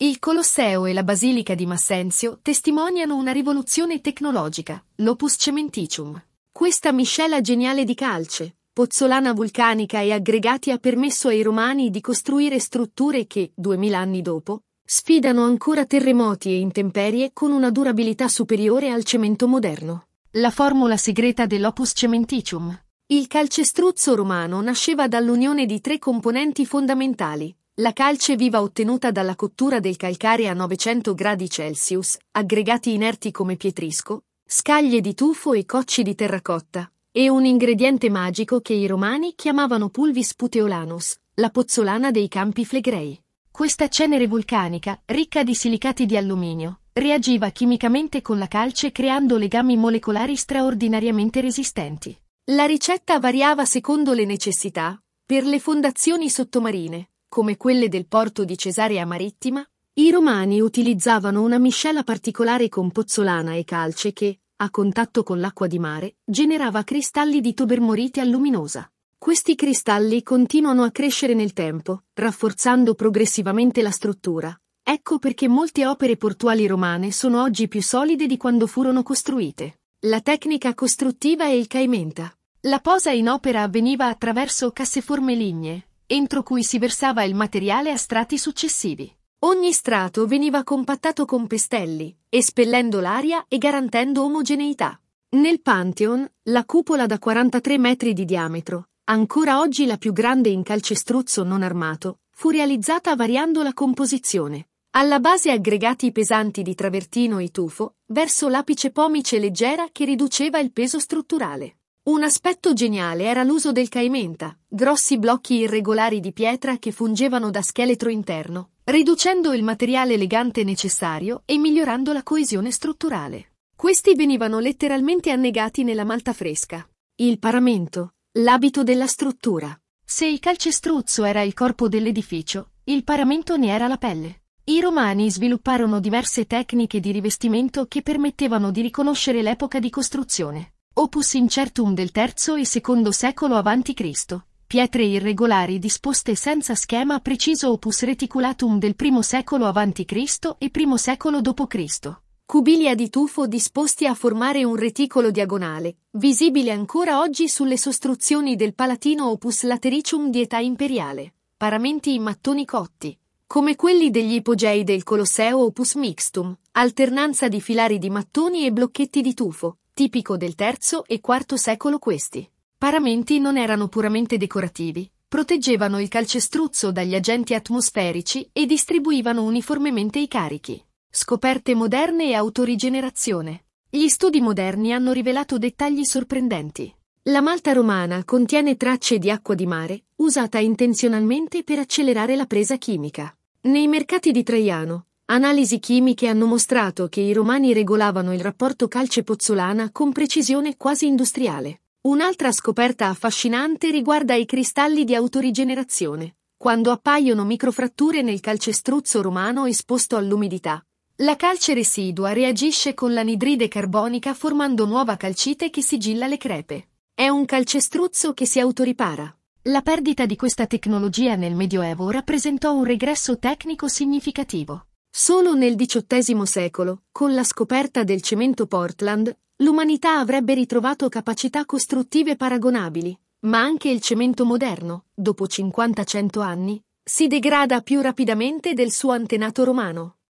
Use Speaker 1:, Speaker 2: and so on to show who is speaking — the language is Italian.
Speaker 1: Il Colosseo e la Basilica di Massenzio testimoniano una rivoluzione tecnologica, l'Opus Cementitium. Questa miscela geniale di calce, pozzolana vulcanica e aggregati ha permesso ai Romani di costruire strutture che, 2000 anni dopo, sfidano ancora terremoti e intemperie con una durabilità superiore al cemento moderno. La formula segreta dell'Opus Cementitium. Il calcestruzzo romano nasceva dall'unione di 3 componenti fondamentali: la calce viva ottenuta dalla cottura del calcare a 900 gradi Celsius, aggregati inerti come pietrisco, scaglie di tufo e cocci di terracotta, e un ingrediente magico che i romani chiamavano pulvis puteolanus, la pozzolana dei Campi Flegrei. Questa cenere vulcanica, ricca di silicati di alluminio, reagiva chimicamente con la calce creando legami molecolari straordinariamente resistenti. La ricetta variava secondo le necessità. Per le fondazioni sottomarine, come quelle del porto di Cesarea Marittima, i romani utilizzavano una miscela particolare con pozzolana e calce che, a contatto con l'acqua di mare, generava cristalli di tobermorite alluminosa. Questi cristalli continuano a crescere nel tempo, rafforzando progressivamente la struttura. Ecco perché molte opere portuali romane sono oggi più solide di quando furono costruite. La tecnica costruttiva e il caimenta. La posa in opera avveniva attraverso casseforme lignee, entro cui si versava il materiale a strati successivi. Ogni strato veniva compattato con pestelli, espellendo l'aria e garantendo omogeneità. Nel Pantheon, la cupola da 43 metri di diametro, ancora oggi la più grande in calcestruzzo non armato, fu realizzata variando la composizione. Alla base aggregati pesanti di travertino e tufo, verso l'apice pomice leggera che riduceva il peso strutturale. Un aspetto geniale era l'uso del caimenta, grossi blocchi irregolari di pietra che fungevano da scheletro interno, riducendo il materiale elegante necessario e migliorando la coesione strutturale. Questi venivano letteralmente annegati nella malta fresca. Il paramento, l'abito della struttura. Se il calcestruzzo era il corpo dell'edificio, il paramento ne era la pelle. I Romani svilupparono diverse tecniche di rivestimento che permettevano di riconoscere l'epoca di costruzione. Opus incertum del III e II secolo a.C., pietre irregolari disposte senza schema preciso opus reticulatum del I secolo a.C. e I secolo d.C. Cubilia di tufo disposti a formare un reticolo diagonale, visibile ancora oggi sulle sostruzioni del Palatino opus latericium di età imperiale. Paramenti in mattoni cotti, come quelli degli ipogei del Colosseo opus mixtum, alternanza di filari di mattoni e blocchetti di tufo, tipico del III e IV secolo. Questi paramenti non erano puramente decorativi, proteggevano il calcestruzzo dagli agenti atmosferici e distribuivano uniformemente i carichi. Scoperte moderne e autorigenerazione. Gli studi moderni hanno rivelato dettagli sorprendenti. La malta romana contiene tracce di acqua di mare, usata intenzionalmente per accelerare la presa chimica. Nei mercati di Traiano, analisi chimiche hanno mostrato che i romani regolavano il rapporto calce-pozzolana con precisione quasi industriale. Un'altra scoperta affascinante riguarda i cristalli di autorigenerazione. Quando appaiono microfratture nel calcestruzzo romano esposto all'umidità, la calce residua reagisce con l'anidride carbonica formando nuova calcite che sigilla le crepe. È un calcestruzzo che si autoripara. La perdita di questa tecnologia nel Medioevo rappresentò un regresso tecnico significativo. Solo nel XVIII secolo, con la scoperta del cemento Portland, l'umanità avrebbe ritrovato capacità costruttive paragonabili, ma anche il cemento moderno, dopo 50-100 anni, si degrada più rapidamente del suo antenato romano.